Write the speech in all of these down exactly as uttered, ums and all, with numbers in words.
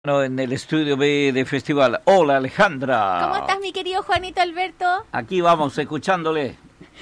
En el estudio B de Festival. Hola, Alejandra. ¿Cómo estás, mi querido Juanito Alberto? Aquí vamos, escuchándole.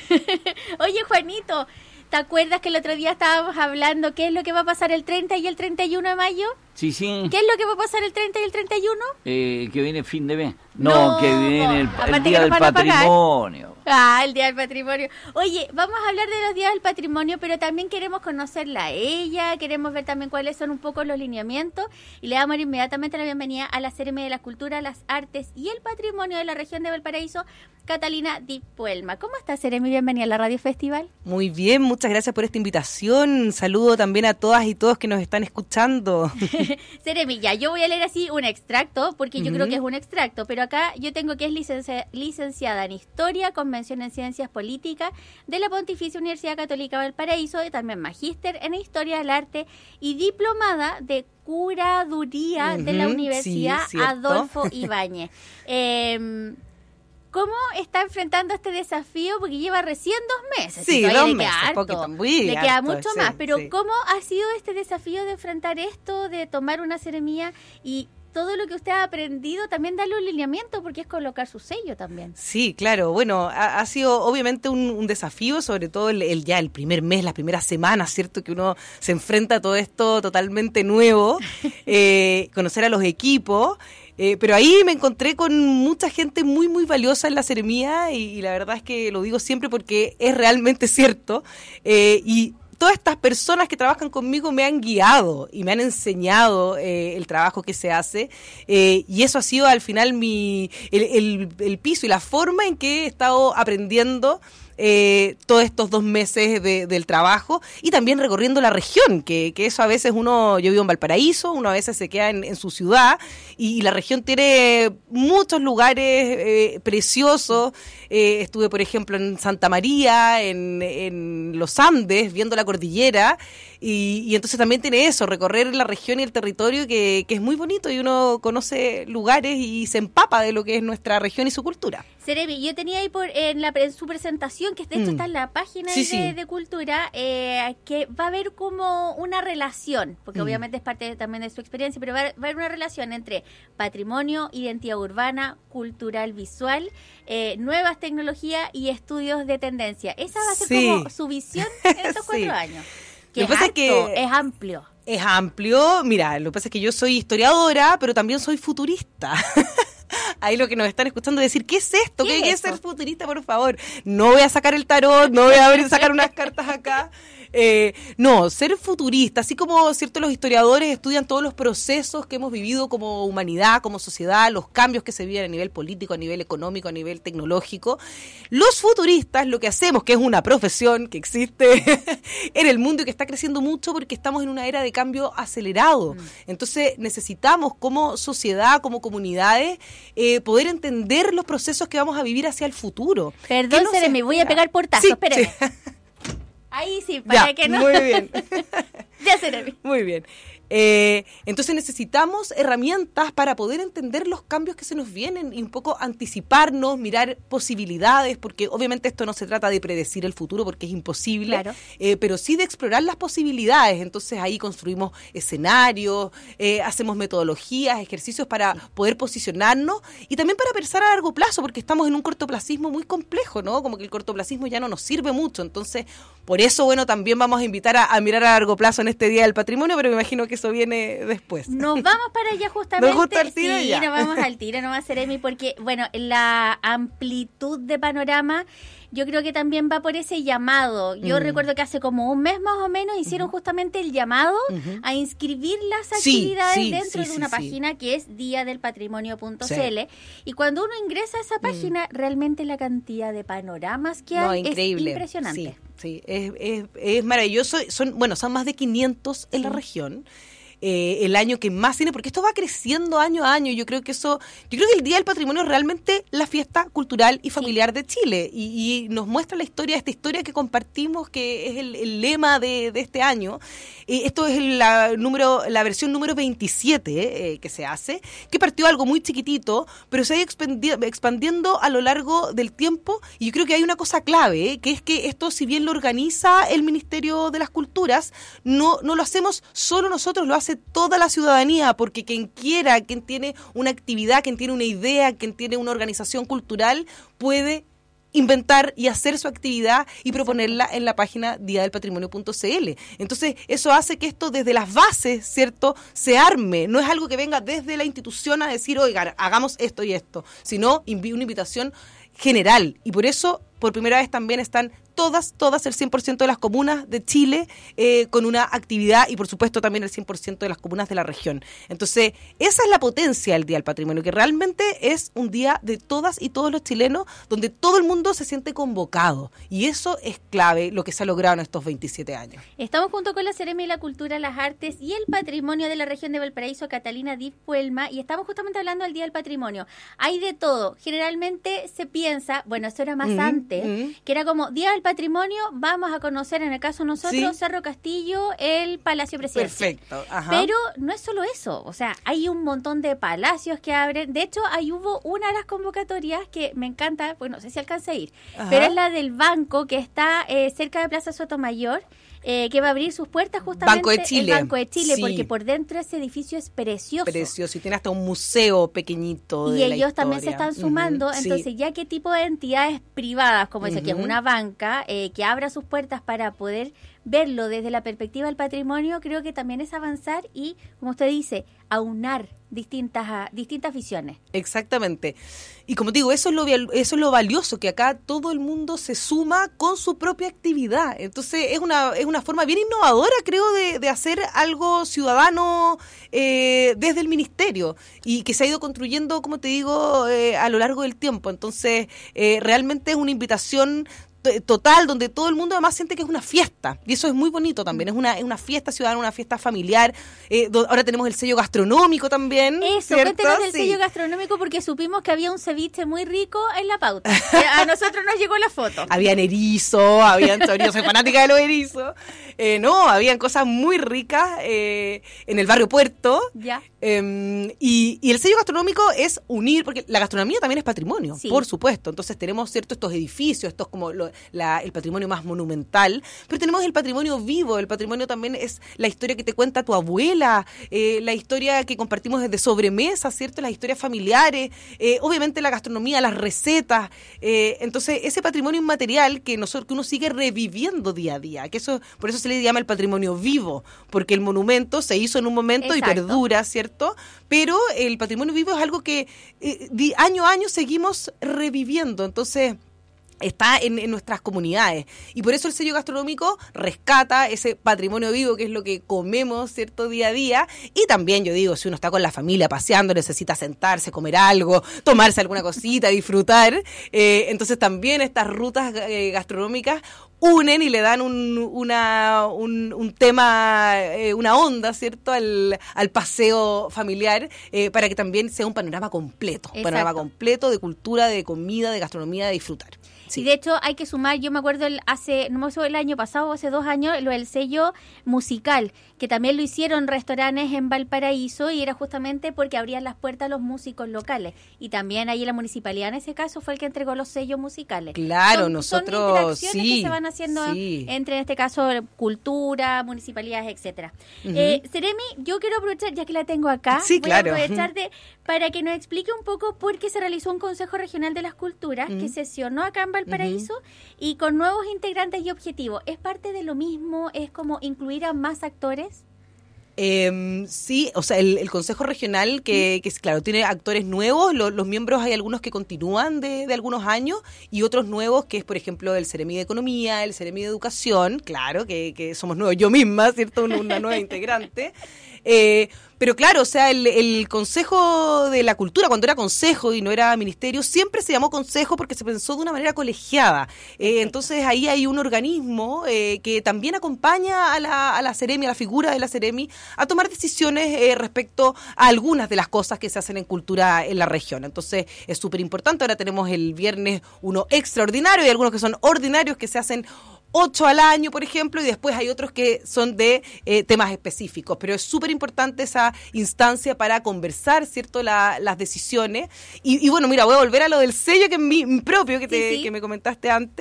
Oye, Juanito, ¿te acuerdas que el otro día estábamos hablando qué es lo que va a pasar el treinta y el treinta y uno de mayo? Sí, sí. ¿Qué es lo que va a pasar el treinta y el treinta y uno? Eh, que viene fin de mes. No, No, que viene el, el Día del pagar. Patrimonio. Ah, el Día del Patrimonio. Oye, vamos a hablar de los días del patrimonio, pero también queremos conocerla a ella, queremos ver también cuáles son un poco los lineamientos y le damos inmediatamente la bienvenida a la Seremi de la Cultura, las Artes y el Patrimonio de la región de Valparaíso, Catalina Di Puelma. ¿Cómo estás, Seremi? Bienvenida a la Radio Festival. Muy bien, muchas gracias por esta invitación. Saludo también a todas y todos que nos están escuchando. Seremi, ya, yo voy a leer así un extracto, porque yo Uh-huh. creo que es un extracto, pero acá yo tengo que es licencia, licenciada en Historia, con mención en Ciencias Políticas de la Pontificia Universidad Católica Valparaíso, y también magíster en Historia del Arte y diplomada de Curaduría uh-huh, de la Universidad sí, Adolfo Ibáñez. Eh, ¿Cómo está enfrentando este desafío? Porque lleva recién dos meses. Sí, dos dos le meses, queda poquito, harto, muy le harto, queda mucho sí, más. Pero sí. ¿cómo ha sido este desafío de enfrentar esto, de tomar una seremía y todo lo que usted ha aprendido, también darle un lineamiento, porque es colocar su sello también? Sí, claro. Bueno, ha, ha sido obviamente un, un desafío, sobre todo el, el ya el primer mes, las primeras semanas, ¿cierto? Que uno se enfrenta a todo esto totalmente nuevo, eh, conocer a los equipos. Eh, pero ahí me encontré con mucha gente muy, muy valiosa en la seremía y, y la verdad es que lo digo siempre porque es realmente cierto. Eh, y todas estas personas que trabajan conmigo me han guiado y me han enseñado eh, el trabajo que se hace eh, y eso ha sido al final mi el, el, el piso y la forma en que he estado aprendiendo Eh, todos estos dos meses de, del trabajo y también recorriendo la región, que, que eso a veces uno, yo vivo en Valparaíso, uno a veces se queda en, en su ciudad y, y la región tiene muchos lugares eh, preciosos. Eh, estuve, por ejemplo, en Santa María, en, en los Andes, viendo la cordillera y, y entonces también tiene eso, recorrer la región y el territorio que, que es muy bonito y uno conoce lugares y se empapa de lo que es nuestra región y su cultura. Seremi, yo tenía ahí por en, la, en su presentación, que de hecho mm. está en la página sí, de, sí. de Cultura, eh, que va a haber como una relación, porque mm. obviamente es parte de, también de su experiencia, pero va a, va a haber una relación entre patrimonio, identidad urbana, cultural, visual, eh, nuevas tecnologías y estudios de tendencia. Esa va a ser sí. como su visión en estos sí. cuatro años. Que lo es, pasa harto, es, que es amplio. Es amplio. Mira, lo que pasa es que yo soy historiadora, pero también soy futurista. Ahí lo que nos están escuchando decir, ¿qué es esto? ¿Qué, ¿Qué es ser futurista, por favor? No voy a sacar el tarot, no voy a abrir, sacar unas cartas acá. Eh, no, ser futurista, así como cierto los historiadores estudian todos los procesos que hemos vivido como humanidad, como sociedad, los cambios que se viven a nivel político, a nivel económico, a nivel tecnológico, los futuristas lo que hacemos, que es una profesión que existe en el mundo y que está creciendo mucho porque estamos en una era de cambio acelerado. Mm. Entonces necesitamos como sociedad, como comunidades, eh, poder entender los procesos que vamos a vivir hacia el futuro. Perdón, no se me voy a pegar portazo, sí, espérame. Sí. Ahí sí, para ya, que no. Muy bien. Ya se Muy bien. Eh, entonces necesitamos herramientas para poder entender los cambios que se nos vienen y un poco anticiparnos, mirar posibilidades, porque obviamente esto no se trata de predecir el futuro porque es imposible, claro. eh, pero sí de explorar las posibilidades. Entonces ahí construimos escenarios, eh, hacemos metodologías, ejercicios para sí. poder posicionarnos y también para pensar a largo plazo, porque estamos en un cortoplacismo muy complejo, ¿no? Como que el cortoplacismo ya no nos sirve mucho. Entonces, por eso, bueno, también vamos a invitar a, a mirar a largo plazo en este Día del Patrimonio, pero me imagino que eso viene después. Nos vamos para allá justamente. ¿Nos gusta el tiro? Sí, ya. nos vamos al tiro, no va a ser Emi, porque, bueno, la amplitud de panorama yo creo que también va por ese llamado. Yo mm. recuerdo que hace como un mes más o menos hicieron uh-huh. justamente el llamado uh-huh. a inscribir las actividades sí, sí, sí, dentro de sí, una sí. página que es día del patrimonio punto c l sí. y cuando uno ingresa a esa página, mm. realmente la cantidad de panoramas que no, hay increíble. Es impresionante. Sí, sí, es, es, es maravilloso. Son, bueno, son más de quinientos en sí. la región. Eh, el año que más tiene, porque esto va creciendo año a año. Yo creo que eso, yo creo que el Día del Patrimonio es realmente la fiesta cultural y familiar sí. de Chile y, y nos muestra la historia, esta historia que compartimos, que es el, el lema de, de este año. Eh, esto es la número, la versión número veintisiete eh, que se hace, que partió algo muy chiquitito, pero se ha ido expandiendo, expandiendo a lo largo del tiempo. Y yo creo que hay una cosa clave, eh, que es que esto, si bien lo organiza el Ministerio de las Culturas, no, no lo hacemos solo nosotros, lo hace hace toda la ciudadanía, porque quien quiera, quien tiene una actividad, quien tiene una idea, quien tiene una organización cultural, puede inventar y hacer su actividad y proponerla en la página día del patrimonio punto c l. Entonces, eso hace que esto desde las bases, ¿cierto?, se arme. No es algo que venga desde la institución a decir, oiga, hagamos esto y esto, sino invi- una invitación general. Y por eso, por primera vez también están todas, todas el cien por ciento de las comunas de Chile eh, con una actividad y por supuesto también el cien por ciento de las comunas de la región. Entonces, esa es la potencia del Día del Patrimonio, que realmente es un día de todas y todos los chilenos donde todo el mundo se siente convocado. Y eso es clave, lo que se ha logrado en estos veintisiete años. Estamos junto con la Seremi de la Cultura, las Artes y el Patrimonio de la región de Valparaíso, Catalina Diz Puelma, y estamos justamente hablando del Día del Patrimonio. Hay de todo. Generalmente se piensa, bueno, eso era más mm-hmm. antes, mm-hmm. que era como Día del Patrimonio, vamos a conocer, en el caso de nosotros, ¿sí?, Cerro Castillo, el Palacio Presidencial. Perfecto. Ajá. Pero no es solo eso, o sea, hay un montón de palacios que abren. De hecho, ahí hubo una de las convocatorias que me encanta, pues no sé si alcancé a ir, Ajá. pero es la del banco que está eh, cerca de Plaza Sotomayor, Eh, que va a abrir sus puertas justamente Banco de Chile. el Banco de Chile, sí. porque por dentro ese edificio es precioso. Precioso, y tiene hasta un museo pequeñito y de la ellos historia. también se están sumando, uh-huh. entonces sí. ya qué tipo de entidades privadas, como dice uh-huh. aquí, una banca, eh, que abra sus puertas para poder verlo desde la perspectiva del patrimonio, creo que también es avanzar y, como usted dice, aunar distintas uh, distintas visiones. Exactamente. Y como digo, eso es lo eso es lo valioso, que acá todo el mundo se suma con su propia actividad. Entonces es una es una forma bien innovadora, creo, de, de hacer algo ciudadano eh, desde el ministerio y que se ha ido construyendo, como te digo, eh, a lo largo del tiempo. Entonces eh, realmente es una invitación total, donde todo el mundo además siente que es una fiesta, y eso es muy bonito también, es una, es una fiesta ciudadana, una fiesta familiar. Eh, do, ahora tenemos el sello gastronómico también. Eso, cuéntenos del sí. sello gastronómico, porque supimos que había un ceviche muy rico en la pauta. A nosotros nos llegó la foto. Habían erizo, habían yo soy fanática de los erizos. Eh, no, habían cosas muy ricas eh, en el barrio Puerto. Ya. Eh, y, y el sello gastronómico es unir, porque la gastronomía también es patrimonio, sí. por supuesto. Entonces tenemos cierto estos edificios, estos como lo, la, el patrimonio más monumental, pero tenemos el patrimonio vivo. El patrimonio también es la historia que te cuenta tu abuela, eh, la historia que compartimos desde sobremesa, ¿cierto? Las historias familiares, eh, obviamente la gastronomía, las recetas. Eh, entonces ese patrimonio inmaterial que, nosotros, que uno sigue reviviendo día a día, que eso por eso se le llama el patrimonio vivo, porque el monumento se hizo en un momento Exacto. y perdura, ¿cierto? Pero el patrimonio vivo es algo que eh, di, año a año seguimos reviviendo. Entonces está en, en nuestras comunidades, y por eso el sello gastronómico rescata ese patrimonio vivo, que es lo que comemos, ¿cierto?, día a día. Y también, yo digo, si uno está con la familia paseando, necesita sentarse, comer algo, tomarse alguna cosita, disfrutar, eh, entonces también estas rutas eh, gastronómicas unen y le dan un, una, un, un tema, eh, una onda, ¿cierto?, al, al paseo familiar, eh, para que también sea un panorama completo, un panorama completo de cultura, de comida, de gastronomía, de disfrutar. Sí. Y de hecho hay que sumar, yo me acuerdo el, hace, no me acuerdo el año pasado o hace dos años, lo del sello musical, que también lo hicieron restaurantes en Valparaíso, y era justamente porque abrían las puertas a los músicos locales. Y también ahí la municipalidad en ese caso fue el que entregó los sellos musicales. Claro, son, nosotros son interacciones sí, que se van haciendo sí. entre, en este caso, cultura, municipalidades, etcétera. Uh-huh. Eh, Seremi, yo quiero aprovechar, ya que la tengo acá, sí, voy claro. a aprovechar de, para que nos explique un poco por qué se realizó un Consejo Regional de las Culturas uh-huh. que sesionó acá en Valparaíso uh-huh. y con nuevos integrantes y objetivos. ¿Es parte de lo mismo? ¿Es como incluir a más actores? Eh, sí, o sea, el, el Consejo Regional, que, que claro, tiene actores nuevos, lo, los miembros hay algunos que continúan de, de algunos años, y otros nuevos, que es, por ejemplo, el Seremi de Economía, el Seremi de Educación, claro, que, que somos nuevos, yo misma, ¿cierto?, una, una nueva integrante. Eh, pero claro, o sea, el, el Consejo de la Cultura, cuando era Consejo y no era Ministerio, siempre se llamó Consejo porque se pensó de una manera colegiada. Eh, entonces ahí hay un organismo eh, que también acompaña a la, a la Seremi, a la figura de la Seremi, a tomar decisiones eh, respecto a algunas de las cosas que se hacen en cultura en la región. Entonces es súper importante. Ahora tenemos el viernes uno extraordinario y algunos que son ordinarios, que se hacen ocho al año, por ejemplo, y después hay otros que son de eh, temas específicos, pero es súper importante esa instancia para conversar, ¿cierto?, la, las decisiones. Y, y bueno, mira, voy a volver a lo del sello, que es mi, mi propio, que, te, sí, sí. que me comentaste antes.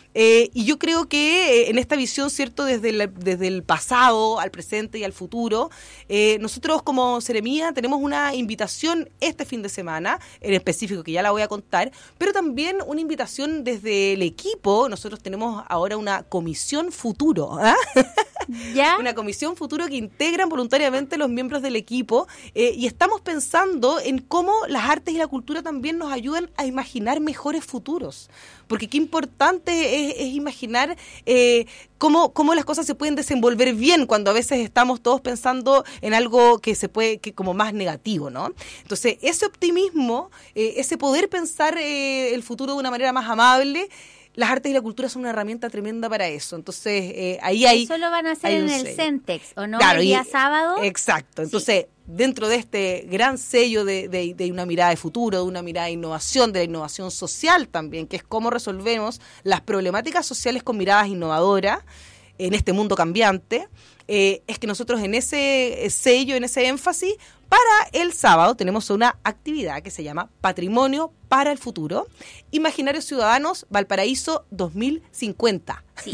Eh, y yo creo que eh, en esta visión, ¿cierto?, desde el, desde el pasado al presente y al futuro, eh, nosotros como Seremía tenemos una invitación este fin de semana, en específico, que ya la voy a contar, pero también una invitación desde el equipo. Nosotros tenemos ahora una comisión futuro, ¿eh? ¿Ya? Una comisión futuro que integran voluntariamente los miembros del equipo, eh, y estamos pensando en cómo las artes y la cultura también nos ayudan a imaginar mejores futuros. Porque qué importante es, es imaginar eh, cómo, cómo las cosas se pueden desenvolver bien cuando a veces estamos todos pensando en algo que se puede, que como más negativo, ¿no? Entonces, ese optimismo, eh, ese poder pensar eh, el futuro de una manera más amable, las artes y la cultura son una herramienta tremenda para eso. Entonces, eh, ahí hay... Eso lo van a hacer en el sello. Centex, ¿o no? Claro, el día y, sábado. Exacto. Entonces, sí, dentro de este gran sello de, de, de una mirada de futuro, de una mirada de innovación, de la innovación social también, que es cómo resolvemos las problemáticas sociales con miradas innovadoras en este mundo cambiante, eh, es que nosotros en ese sello, en ese énfasis, para el sábado tenemos una actividad que se llama Patrimonio para el Futuro, Imaginarios Ciudadanos Valparaíso dos mil cincuenta. Sí.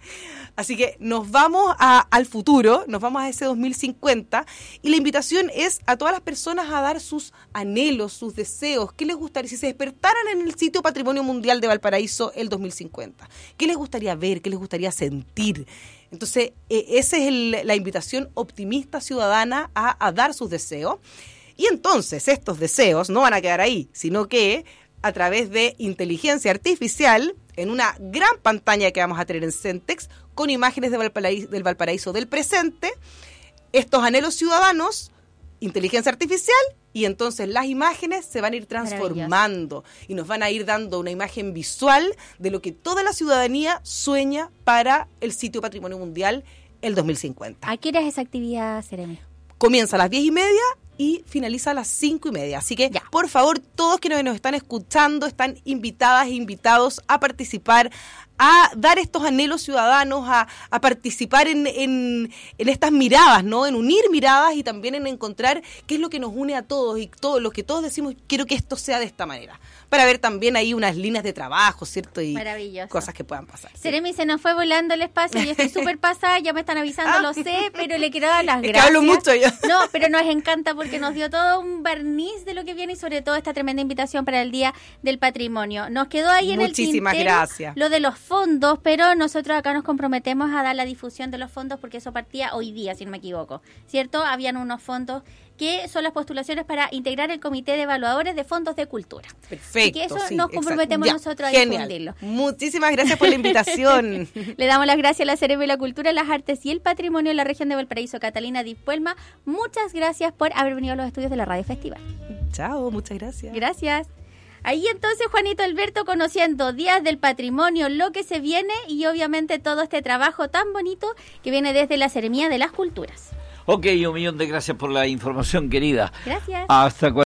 Así que nos vamos a, al futuro, nos vamos a ese dos mil cincuenta, y la invitación es a todas las personas a dar sus anhelos, sus deseos, qué les gustaría, si se despertaran en el sitio Patrimonio Mundial de Valparaíso el dos mil cincuenta, qué les gustaría ver, qué les gustaría sentir. Entonces, eh, esa es el, la invitación optimista ciudadana a, a dar sus deseos. Y entonces estos deseos no van a quedar ahí, sino que a través de inteligencia artificial, en una gran pantalla que vamos a tener en Centex, con imágenes de Valparaíso, del Valparaíso del presente, estos anhelos ciudadanos, inteligencia artificial, y entonces las imágenes se van a ir transformando y nos van a ir dando una imagen visual de lo que toda la ciudadanía sueña para el sitio Patrimonio Mundial el dos mil cincuenta. ¿A qué hora es esa actividad, Seremi? Comienza a las diez y media y finaliza a las cinco y media. Así que, ya, por favor, todos quienes nos están escuchando están invitadas e invitados a participar, a dar estos anhelos ciudadanos, a, a participar en, en, en estas miradas, ¿no? En unir miradas y también en encontrar qué es lo que nos une a todos y todo lo que todos decimos, quiero que esto sea de esta manera. Para ver también ahí unas líneas de trabajo, ¿cierto? Y cosas que puedan pasar. Seremi, sí, se nos fue volando el espacio, yo estoy súper pasada, ya me están avisando, ah. lo sé, pero le quiero dar las es gracias. Que hablo mucho yo. No, pero nos encanta porque nos dio todo un barniz de lo que viene y sobre todo esta tremenda invitación para el Día del Patrimonio. Nos quedó ahí en Muchísimas el tintero gracias. Lo de los fondos, pero nosotros acá nos comprometemos a dar la difusión de los fondos porque eso partía hoy día, si no me equivoco, ¿cierto? Habían unos fondos que son las postulaciones para integrar el Comité de Evaluadores de Fondos de Cultura. Perfecto. Y que eso sí, nos comprometemos exacto. nosotros ya, a genial. difundirlo. Muchísimas gracias por la invitación. Le damos las gracias a la Seremi de la Cultura, las Artes y el Patrimonio de la región de Valparaíso, Catalina Di Puelma. Muchas gracias por haber venido a los estudios de la Radio Festival. Chao, muchas gracias. Gracias. Ahí entonces Juanito Alberto conociendo Días del Patrimonio, lo que se viene y obviamente todo este trabajo tan bonito que viene desde la Seremía de las Culturas. Ok, un millón de gracias por la información, querida. Gracias. Hasta